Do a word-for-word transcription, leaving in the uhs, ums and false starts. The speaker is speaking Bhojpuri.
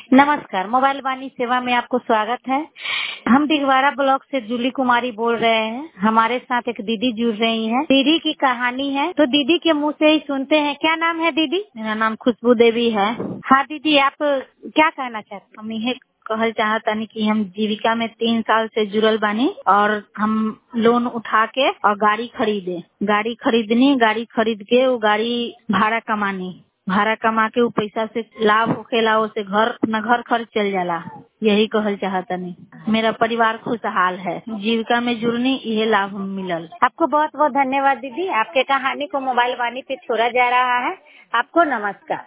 नमस्कार, मोबाइल वाणी सेवा में आपको स्वागत है। हम दिगवारा ब्लॉक से जूली कुमारी बोल रहे हैं। हमारे साथ एक दीदी जुड़ रही हैं। दीदी की कहानी है तो दीदी के मुंह से ही सुनते हैं। क्या नाम है दीदी? मेरा नाम खुशबू देवी है। हाँ दीदी, आप क्या कहना चाहते हैं? हम यह कहल चाहतानी कि हम जीविका में तीन साल से जुड़ल बानी और हम लोन उठा के और गाड़ी खरीदे गाड़ी खरीदनी गाड़ी खरीद के वो गाड़ी भाड़ा कमानी भाड़ा कमा के वो पैसा से लाभ होखेला, उससे घर अपना घर खर्च चल जाला। यही कहल चाहतानी। मेरा परिवार खुशहाल है। जीविका में जुड़नी यह लाभ मिलल। आपको बहुत बहुत धन्यवाद दीदी। आपके कहानी को मोबाइल वाणी पे छोड़ा जा रहा है। आपको नमस्कार।